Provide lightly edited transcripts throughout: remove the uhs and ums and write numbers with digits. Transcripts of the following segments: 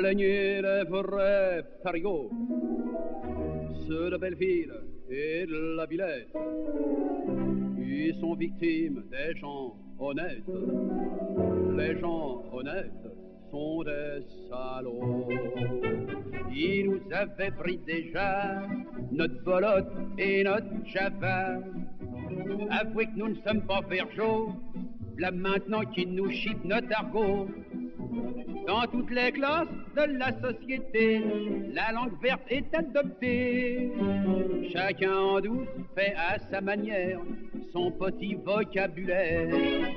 plaignez les vrais parigots, ceux de Belleville et de la Villette. Ils sont victimes des gens honnêtes. Les gens honnêtes sont des salauds. Ils nous avaient pris déjà notre bolotte et notre java. Avouez que nous ne sommes pas vergeaux, là maintenant qu'ils nous chipent notre argot. Dans toutes les classes de la société, la langue verte est adoptée. Chacun en douce fait à sa manière son petit vocabulaire.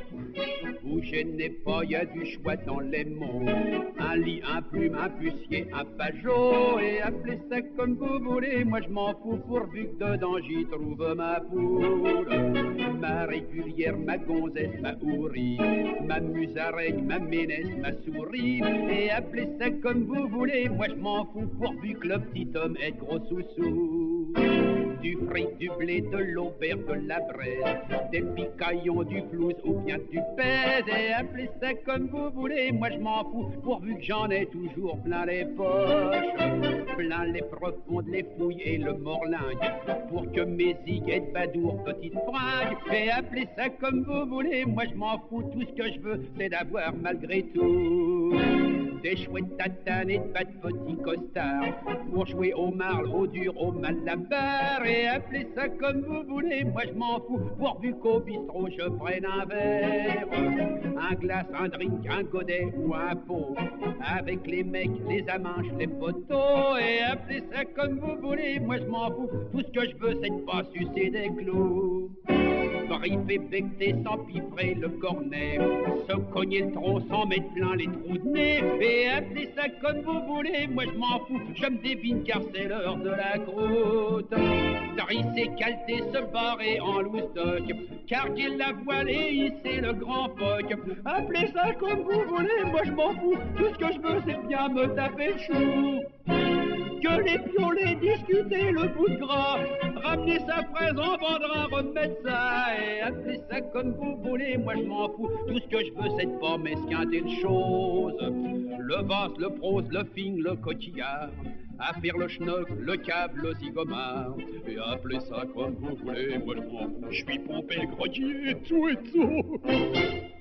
Vous gênez pas, y a du choix dans les mots. Un lit, un plume, un pucier, un pajot. Et appelez ça comme vous voulez, moi je m'en fous pourvu que dedans j'y trouve ma poule. Ma régulière, ma gonzesse, ma hourie, ma musaraigne, ma ménesse, ma souris. Et appelez ça comme vous voulez, moi je m'en fous pourvu que le petit homme ait gros sous-sous. Du fric, du blé, de l'auberge, de la braise, des picaillons, du flouze ou bien du pèse. Et appelez ça comme vous voulez, moi je m'en fous pourvu que j'en ai toujours plein les poches. Plein les profondes, les fouilles et le morlingue, pour que mes ziguettes badours, petites fringues. Et appelez ça comme vous voulez, moi je m'en fous, tout ce que je veux c'est d'avoir malgré tout des chouettes tatanes et de bas de petits costards pour jouer au marle, au dur, au malabar. Et appelez ça comme vous voulez, moi je m'en fous pourvu qu'au bistrot je prenne un verre, un glace, un drink, un godet ou un pot, avec les mecs, les amanches, les poteaux. Et appelez ça comme vous voulez, moi je m'en fous, tout ce que je veux c'est de pas sucer des clous. Briffer, becter, s'empiffrer le cornet, se cogner le tronc sans mettre plein les trous de nez. Et appelez ça comme vous voulez, moi je m'en fous, je me dépine car c'est l'heure de la croûte. Drisser, calter, se barrer en loustoc, carguer la voile et hisser le grand foc. Appelez ça comme vous voulez, moi je m'en fous, tout ce que je veux c'est bien me taper le chou. Que les piolets discuter le bout de gras, ramener sa fraise en vendra, remettre ça. Et appelez ça comme vous voulez, moi je m'en fous, tout ce que je veux c'est de pas m'esquinter de choses. Le vase, le prose, le fing, le cotillard, à faire le schnock, le câble, le zigomard. Et appelez ça comme vous voulez, moi je m'en fous, je suis pompé, groggy et tout et tout.